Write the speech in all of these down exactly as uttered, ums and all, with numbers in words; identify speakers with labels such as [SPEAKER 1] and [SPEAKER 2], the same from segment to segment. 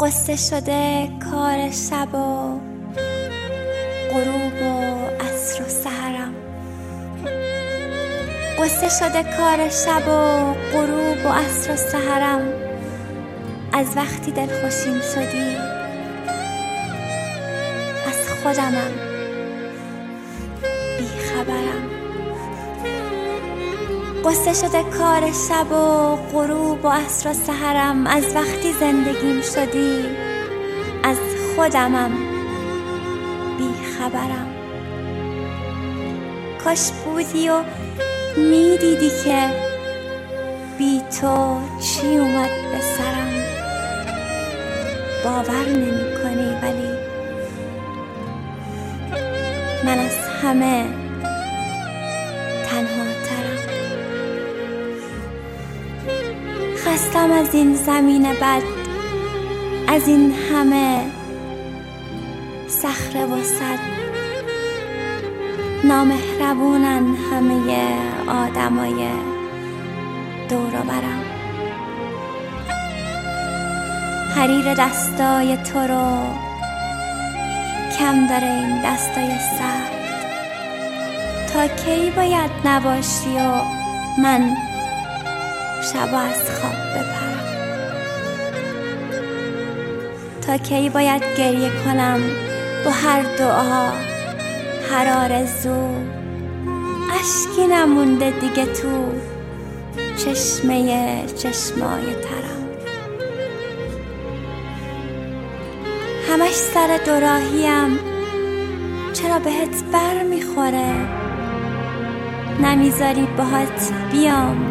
[SPEAKER 1] قصه شده کار شب و غروب و عصر و سحرم، قصه شده کار شب و غروب و عصر و سحرم. از وقتی دلخوشیم شدی از خودمم بی خبرم. قصه شده کار شب و غروب و عصر و سحرم. از وقتی زندگیم شدی از خودمم بی خبرم. کاش بودی و میدیدی که بی تو چی اومد به سرم. باور نمی کنی ولی من از همه تنها ترم. خستم از این زمین بد، از این همه صخره و سد. نامهربونن همه آدمای دور و برم. حریر دستای تو رو کم داره این دستای سرد. تا کی باید نباشی و من شبا از خواب بپرم؟ تا کی باید گریه کنم با هر دعا، هر آرزو؟ اشکی نمونده دیگه تو چشمه چشمای ترم. همش سر دوراهیم، چرا بهت بر میخوره؟ نمیذاری باهات بیام،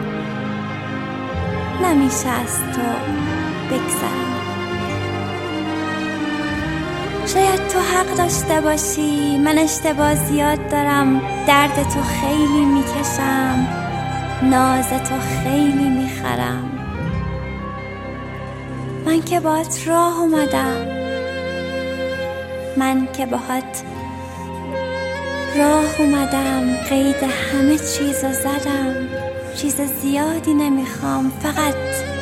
[SPEAKER 1] نمیشه از تو بگذرم. شاید تو حق داشته باشی، من اشتباه زیاد دارم. درد تو خیلی میکشم، ناز تو خیلی میخرم. من که باهات راه اومدم، من که باهات راه اومدم، قید همه چیزو زدم. چیز زیادی نمیخوام، فقط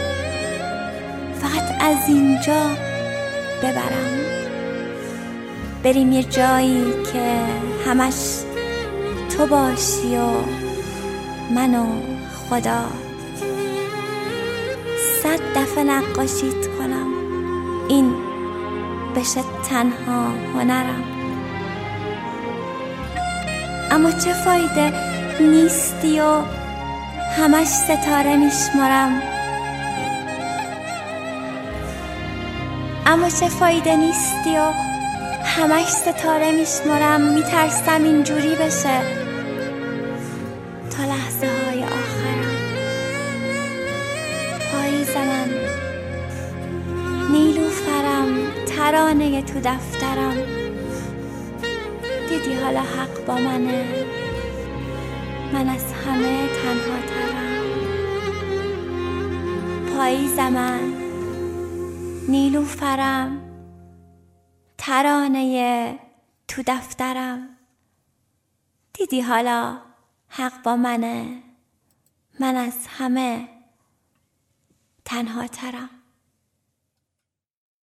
[SPEAKER 1] فقط از اینجا ببرم. بریم یه جایی که همش تو باشی و من و خدا. صد دفعه نقاشیت کنم، این بشه تنها هنرم. اما چه فایده نیستی و همش ستاره میشمارم. اما چه فایده نیستی و همش ستاره میشمارم. میترسم اینجوری بشه تا لحظه های آخرم. پاییز من، نیلوفرم، ترانه تو دفترم. دیدی حالا حق با منه، من از همه تنها ترم. پاییز من، نیلوفرم، ترانه تو دفترم. دیدی حالا حق با منه، من از همه تنها ترم.